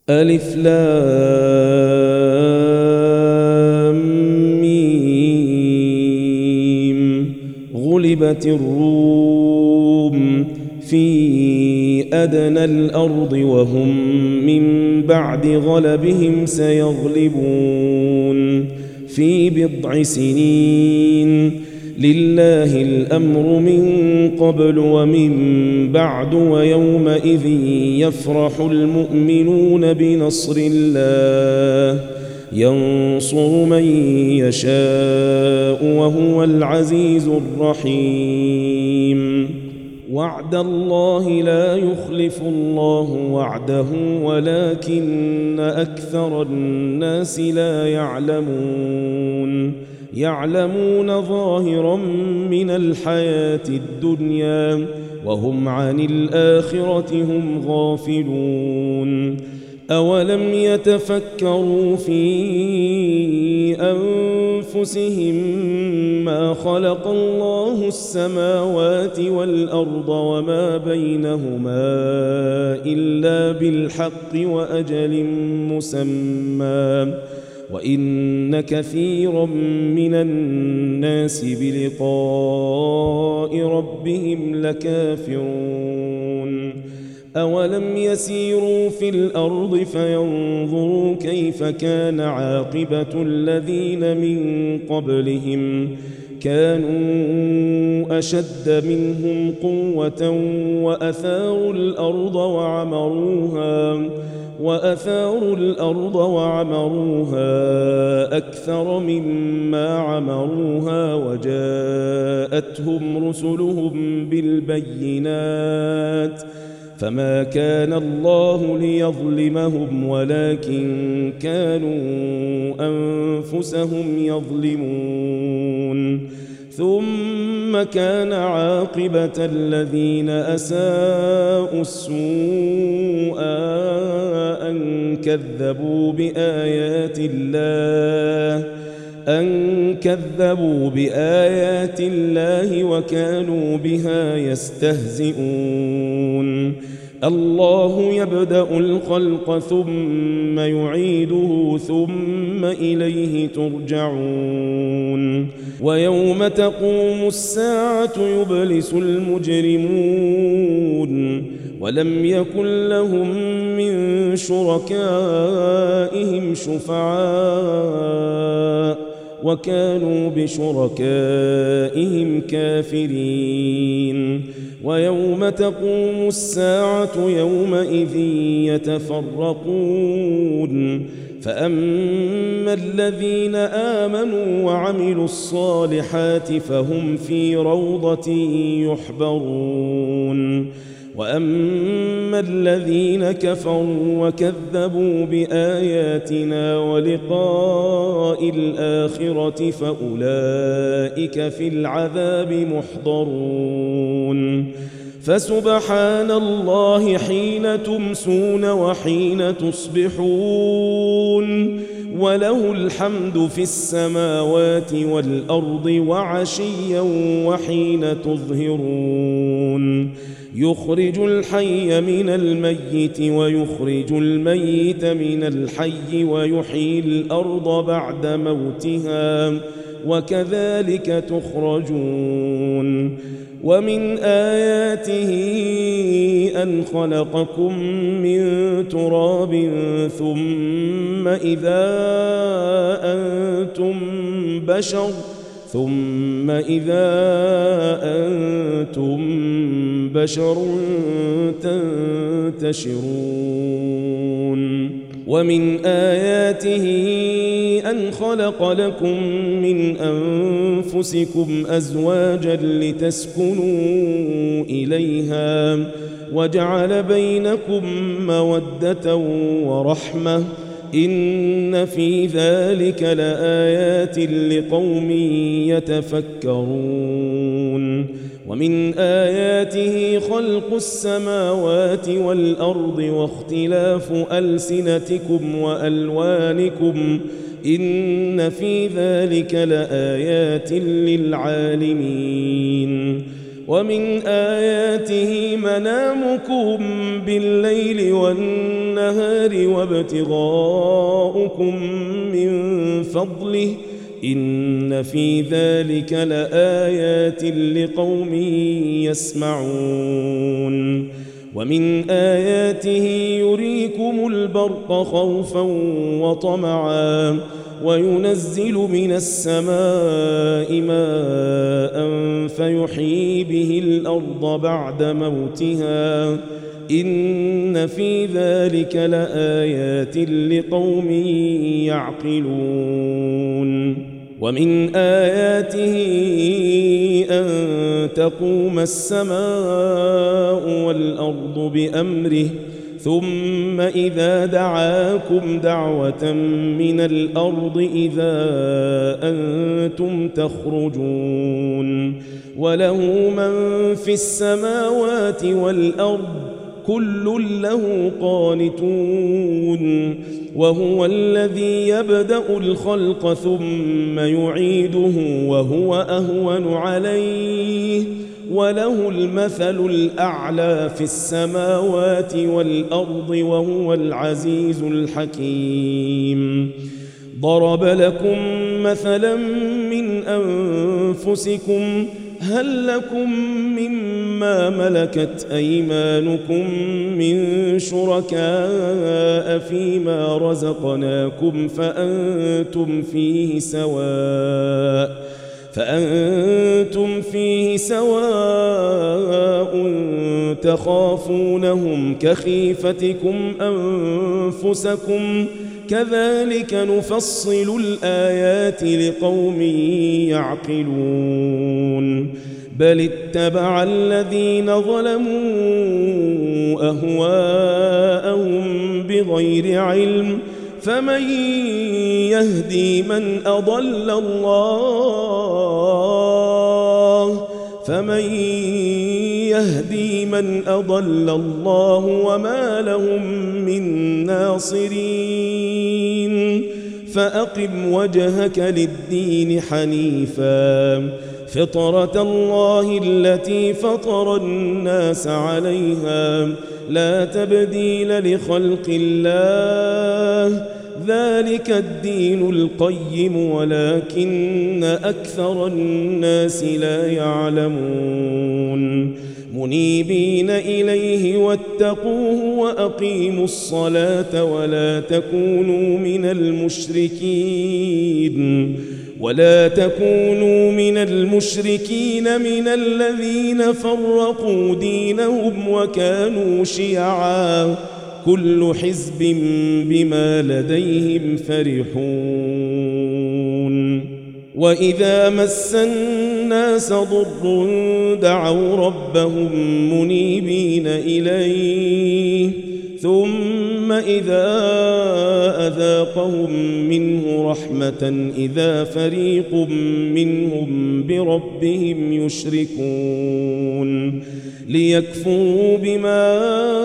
ألف لام ميم. غلبت الروم في أدنى الأرض وهم من بعد غلبهم سيغلبون في بضع سنين. لله الأمر من قبل ومن بعد ويومئذ يفرح المؤمنون بنصر الله ينصر من يشاء وهو العزيز الرحيم. وعد الله لا يخلف الله وعده ولكن أكثر الناس لا يعلمون ظاهرا من الحياة الدنيا وهم عن الآخرة هم غافلون. أولم يتفكروا في أنفسهم ما خلق الله السماوات والأرض وما بينهما إلا بالحق وأجل مسمى وإن كثيرا من الناس بلقاء ربهم لكافرون. أولم يسيروا في الأرض فينظروا كيف كان عاقبة الذين من قبلهم كانوا أشد منهم قوة وأثاروا الأرض وعمروها أكثر مما عمروها وجاءتهم رسلهم بالبينات فما كان الله ليظلمهم ولكن كانوا أنفسهم يظلمون. ثم كان عاقبة الذين أساءوا السوء أن كذبوا بآيات الله وكانوا بها يستهزئون. الله يبدأ الخلق ثم يعيده ثم إليه ترجعون. ويوم تقوم الساعة يبلس المجرمون ولم يكن لهم من شركائهم شفعاء وكانوا بشركائهم كافرين. ويوم تقوم الساعة يومئذ يتفرقون فأما الذين آمنوا وعملوا الصالحات فهم في روضة يحبرون وأما الذين كفروا وكذبوا بآياتنا ولقاء الآخرة فأولئك في العذاب محضرون. فسبحان الله حين تمسون وحين تصبحون وله الحمد في السماوات والأرض وعشيا وحين تظهرون. يخرج الحي من الميت ويخرج الميت من الحي ويحيي الأرض بعد موتها وكذلك تخرجون. ومن آياته أن خلقكم من تراب ثم إذا أنتم بشر تنتشرون. ومن آياته أن خلق لكم من أنفسكم أزواجا لتسكنوا إليها وجعل بينكم مودة ورحمة إن في ذلك لآيات لقوم يتفكرون. ومن آياته خلق السماوات والأرض واختلاف ألسنتكم وألوانكم إن في ذلك لآيات للعالمين. ومن آياته منامكم بالليل والنهار وابتغاؤكم من فضله إن في ذلك لآيات لقوم يسمعون ومن آياته يريكم البرق خوفا وطمعا وينزل من السماء ماء فيحيي به الأرض بعد موتها إن في ذلك لآيات لقوم يعقلون ومن آياته أن تقوم السماء والأرض بأمره ثم إذا دعاكم دعوة من الأرض إذا أنتم تخرجون وله من في السماوات والأرض كل له قانتون وهو الذي يبدأ الخلق ثم يعيده وهو أهون عليه وله المثل الأعلى في السماوات والأرض وهو العزيز الحكيم ضرب لكم مثلا من أنفسكم هل لكم مما ملكت أيمانكم من شركاء فيما رزقناكم فأنتم فيه سواء تخافونهم كخيفتكم أنفسكم كذلك نفصل الآيات لقوم يعقلون بل اتبع الذين ظلموا أهواءهم بغير علم فمن يهدي من أضل الله وما لهم من ناصرين فأقم وجهك للدين حنيفا فطرة الله التي فطر الناس عليها لا تبديل لخلق الله ذلك الدين القيم ولكن أكثر الناس لا يعلمون منيبين إليه واتقوه وأقيموا الصلاة ولا تكونوا من المشركين من الذين فرقوا دينهم وكانوا شيعا كل حزب بما لديهم فرحون وإذا مس الناس ضر دعوا ربهم منيبين إليه ثم إذا أذاقهم منه رحمة إذا فريق منهم بربهم يشركون ليكفروا بما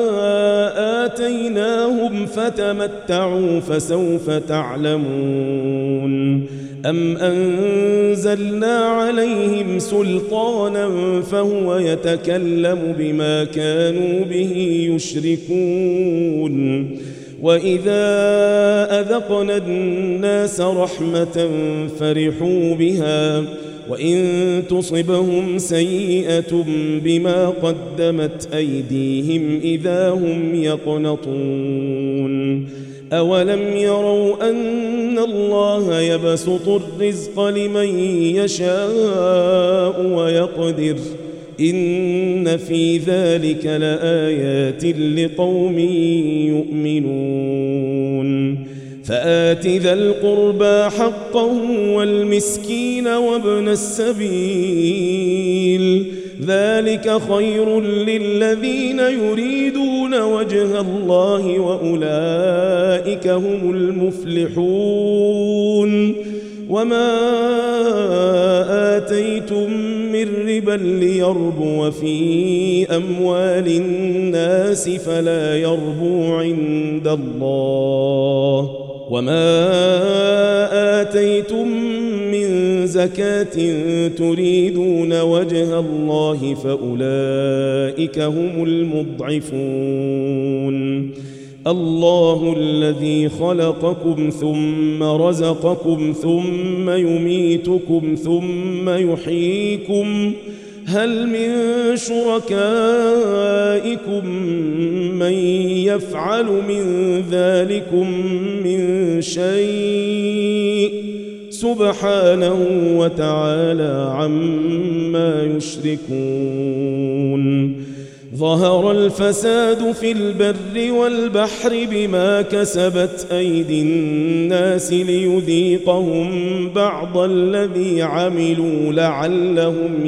آتيناهم فتمتعوا فسوف تعلمون أم أنزلنا عليهم سلطانا فهو يتكلم بما كانوا به يشركون وإذا أذقنا الناس رحمة فرحوا بها وإن تصبهم سيئة بما قدمت أيديهم إذا هم يقنطون أولم يروا أن الله يبسط الرزق لمن يشاء ويقدر إن في ذلك لآيات لقوم يؤمنون فآت ذا القربى حقه والمسكين وابن السبيل ذلك خير للذين يريدون وجه الله وأولئك هم المفلحون وما آتيتم من ربا ليربو في أموال الناس فلا يربو عند الله وما آتيتم من زكاة تريدون وجه الله فأولئك هم المضعفون. الله الذي خلقكم ثم رزقكم ثم يميتكم ثم يحييكم هل من شركائكم من يفعل من ذلكم من شيء سبحانه وتعالى عما يشركون. ظهر الفساد في البر والبحر بما كسبت أيدي الناس ليذيقهم بعض الذي عملوا لعلهم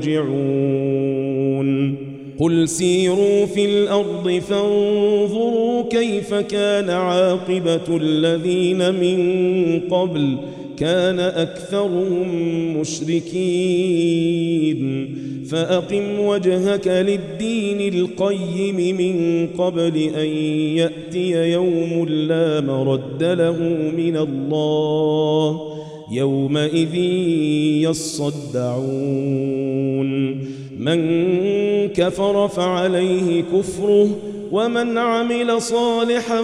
يرجعون. قل سيروا في الأرض فانظروا كيف كان عاقبة الذين من قبل كان أكثرهم مشركين. فأقم وجهك للدين القيم من قبل أن يأتي يوم لا مرد له من الله يومئذ يصدعون. من كفر فعليه كفره ومن عمل صالحا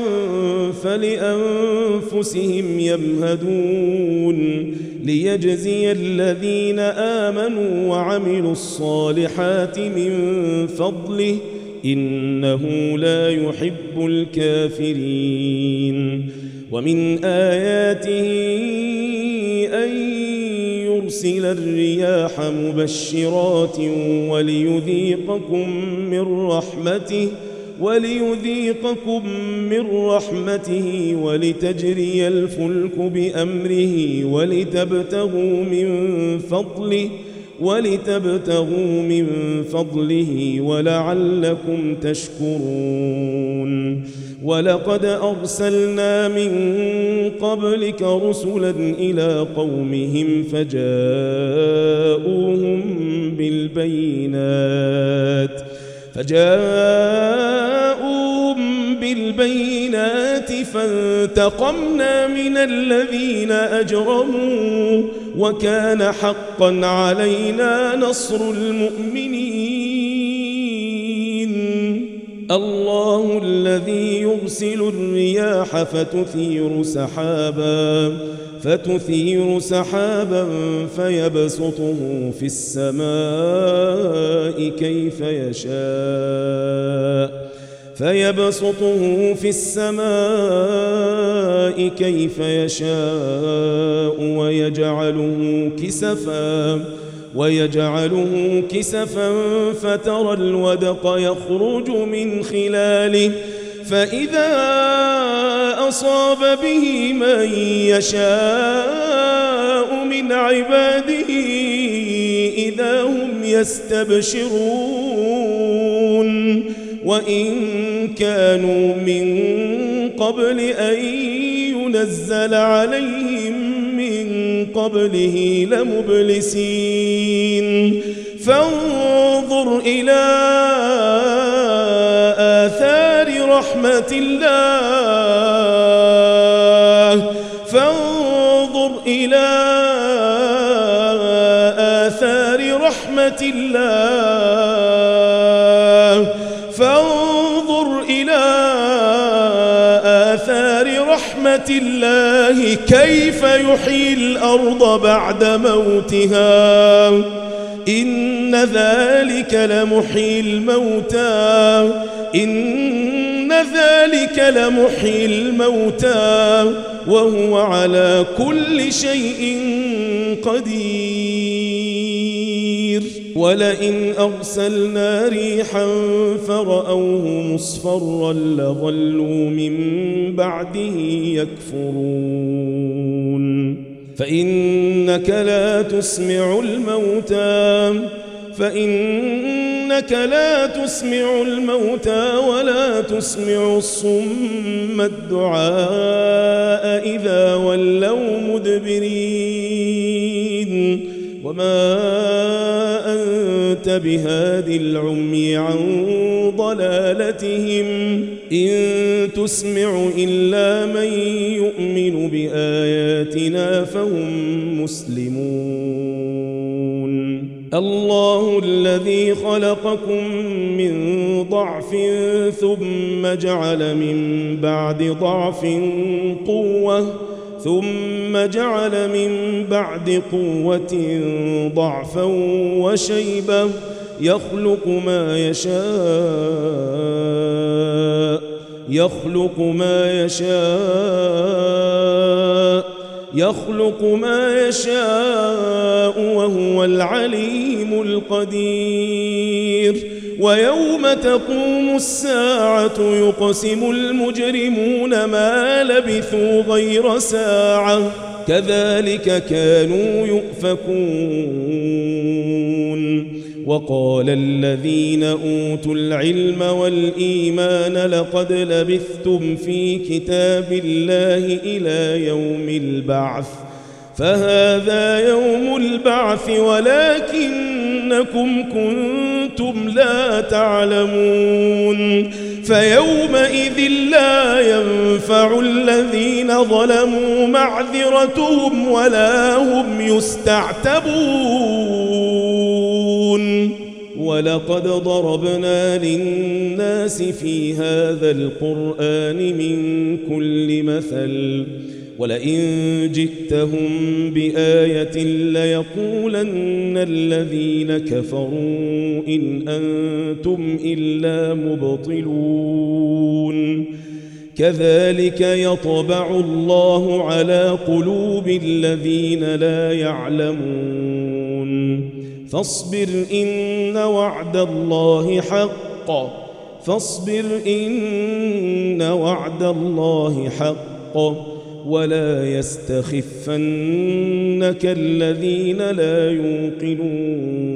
فلأنفسهم يمهدون ليجزي الذين آمنوا وعملوا الصالحات من فضله إنه لا يحب الكافرين. ومن آياته أن يرسل الرياح مبشرات وليذيقكم من رحمته ولتجري الفلك بأمره ولتبتغوا من فضله ولعلكم تشكرون. ولقد أرسلنا من قبلك رسلا إلى قومهم فجاءوهم بالبينات فانتقمنا من الذين أجرموا وكان حقا علينا نصر المؤمنين. الله الذي يرسل الرياح فتثير سحابا فيبسطه في السماء كيف يشاء ويجعله كسفا فترى الودق يخرج من خلاله فإذا أصاب به من يشاء من عباده إذا هم يستبشرون. وإن كانوا من قبل أن ينزل عليهم من قبله لمبلسين. فانظر إلى آثار رحمة الله فانظر إلى آثار رحمة الله كيف يحيي الأرض بعد موتها إن ذلك لمحيي الموتى وهو على كل شيء قدير. ولئن أرسلنا ريحا فرأوه مصفرا لظلوا من بعده يكفرون. فإنك لا تسمع الموتى ولا تسمع الصم الدعاء إذا ولوا مدبرين وما أنت بهاد العمي عن ضلالتهم إن تسمع إلا من يؤمن بآياتنا فهم مسلمون الله الذي خلقكم من ضعف ثم جعل من بعد ضعف قوة ثم جعل من بعد قوة ضعفا وشيبة يخلق ما يشاء وهو العليم القدير ويوم تقوم الساعة يقسم المجرمون ما لبثوا غير ساعة كذلك كانوا يؤفكون وقال الذين أوتوا العلم والإيمان لقد لبثتم في كتاب الله إلى يوم البعث فهذا يوم البعث ولكنكم كنتم لا تعلمون فيومئذ لا ينفع الذين ظلموا معذرتهم ولا هم يستعتبون ولقد ضربنا للناس في هذا القرآن من كل مثل ولئن جئتهم بآية ليقولن الذين كفروا إن أنتم إلا مبطلون كذلك يطبع الله على قلوب الذين لا يعلمون فاصبر إن وعد الله حق ولا يستخفنك الذين لا يوقنون